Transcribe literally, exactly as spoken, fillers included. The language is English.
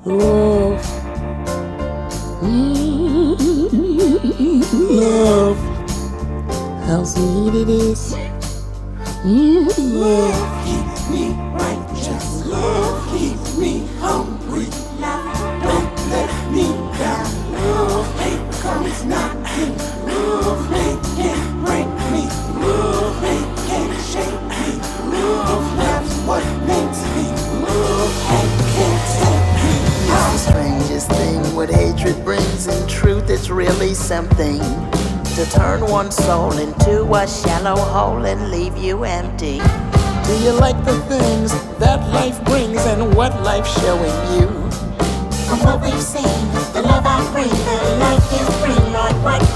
Love. Mm, love. How sweet it is. Mm, love. Keeps me righteous. Love keeps me hungry. Don't let me down. Love hate comes knocking. Love hate can't break me. Love hate can't shake me. Love loves what makes me. Love hate can't take me. It's the strangest thing what hatred brings. In truth, it's really something to turn one's soul into a shallow hole and leave you empty. Do you like the things that life brings and what life's showing you? From what we've seen, the love I bring, the life you bring, Lord, what